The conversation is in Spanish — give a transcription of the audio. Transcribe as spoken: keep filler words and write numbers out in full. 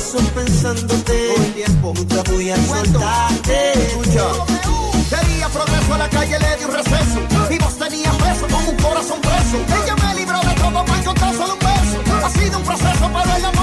paso pensándote todo el tiempo, nunca voy a soltarte. Escucha. Quería progreso, a la calle le di un receso. Y vos tenías preso con un corazón preso. Ella me libró de todo para encontrar solo un beso. Ha sido un proceso, pero ella